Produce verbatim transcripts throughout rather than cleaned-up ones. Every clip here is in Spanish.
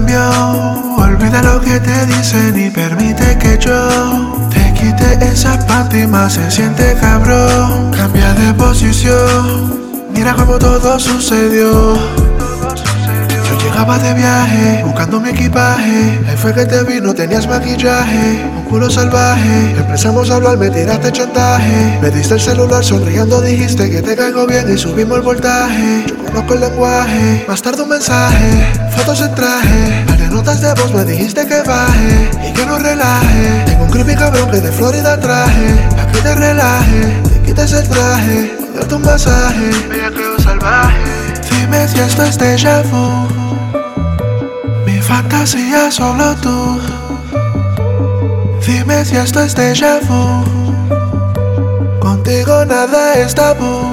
cambió. Olvida lo que te dicen y permite que yo te quite esa panty, más se siente cabrón. Cambia de posición, mira cómo todo sucedió. Yo llegaba de viaje, buscando mi equipaje. Ahí fue que te vi, no tenías maquillaje. Un culo salvaje, empezamos a hablar, me tiraste chantaje. Me diste el celular, sonriendo dijiste que te caigo bien y subimos el voltaje. Yo conozco el lenguaje, más tarde un mensaje, fotos en traje, par de notas de voz, me dijiste que baje y que no relaje. Tengo un creepy cabrón que de Florida traje, pa' que te relaje, te quites el traje, darte un masaje, bella creo salvaje. Dime si esto es déjà vu, mi fantasía solo tú. Dime si esto es déjà vu, contigo nada es tabú.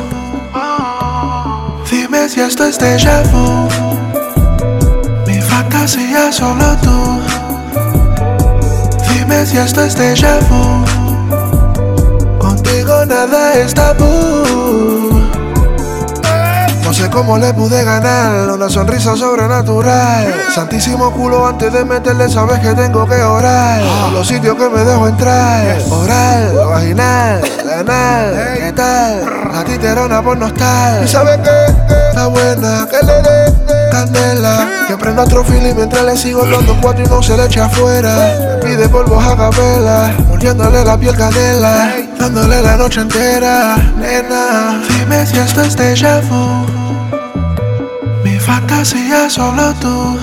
Dime si esto es déjà vu, mi fantasía solo tú. Dime si esto es déjà vu, contigo nada es tabú. No sé cómo le pude ganar, una sonrisa sobrenatural. Santísimo culo, antes de meterle sabes que tengo que orar. Los sitios que me dejo entrar, oral, vaginal, anal, ¿qué tal? La titerona por no estar. ¿Y sabes qué? Está buena, que le dé candela. Que prenda otro fili mientras le sigo dando cuatro y no se le echa afuera. Me pide polvos a capela, moliéndole la piel canela, dándole la noche entera, nena. Dime si esto es déjà vu, mi fantasía solo tú.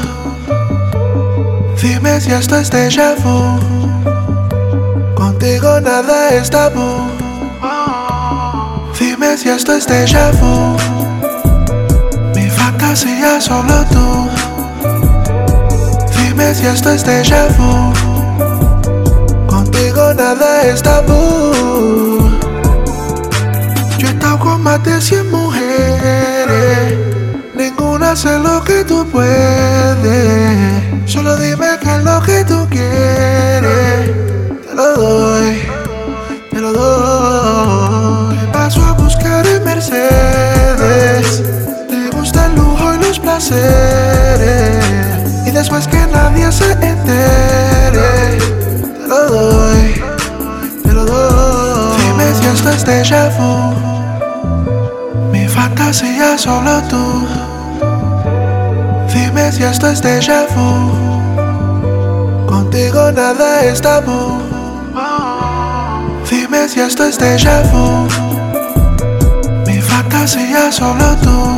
Dime si esto es déjà vu, contigo nada es tabú. Dime si esto es déjà vu, mi fantasía solo tú. Dime si esto es déjà vu, contigo nada es tabú. Yo he estado con más de cien mujeres, ninguna hace lo que tú puedes. Solo dime qué es lo que tú quieres, te lo doy, te lo doy. Te paso a buscar en Mercedes, te gusta el lujo y los placeres, y después que nadie se entere, te lo doy, te lo doy. Dime si esto es déjà vu, mi fantasía solo tú. Dime si esto es déjà vu, contigo nada es tabú. Dime si esto es déjà vu, mi fantasía solo tú.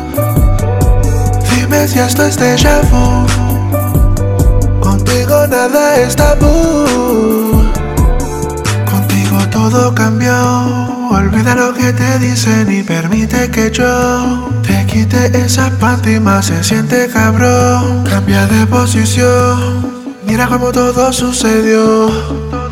Dime si esto es déjà vu, contigo nada es tabú. Contigo todo cambió, olvida lo que te dicen y permite que yo te quite esa panty, más se siente cabrón. Cambia de posición, mira cómo todo sucedió.